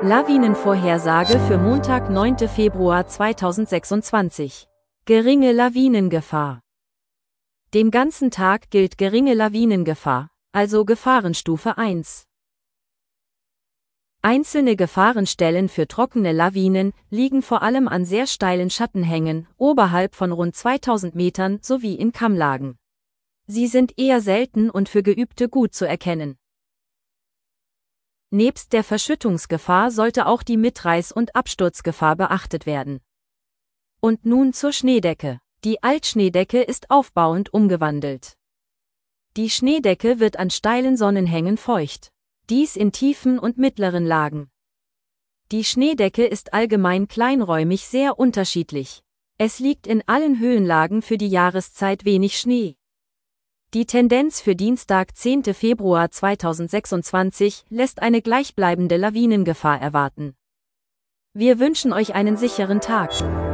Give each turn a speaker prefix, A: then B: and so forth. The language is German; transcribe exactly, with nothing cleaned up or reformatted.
A: Lawinenvorhersage für Montag, neunten Februar zweitausendsechsundzwanzig. Geringe Lawinengefahr. Dem ganzen Tag gilt geringe Lawinengefahr, also Gefahrenstufe eins. Einzelne Gefahrenstellen für trockene Lawinen liegen vor allem an sehr steilen Schattenhängen, oberhalb von rund zweitausend Metern sowie in Kammlagen. Sie sind eher selten und für Geübte gut zu erkennen. Nebst der Verschüttungsgefahr sollte auch die Mitreiß- und Absturzgefahr beachtet werden. Und nun zur Schneedecke. Die Altschneedecke ist aufbauend umgewandelt. Die Schneedecke wird an steilen Sonnenhängen feucht. Dies in tiefen und mittleren Lagen. Die Schneedecke ist allgemein kleinräumig sehr unterschiedlich. Es liegt in allen Höhenlagen für die Jahreszeit wenig Schnee. Die Tendenz für Dienstag, zehnten Februar zweitausendsechsundzwanzig, lässt eine gleichbleibende Lawinengefahr erwarten. Wir wünschen euch einen sicheren Tag.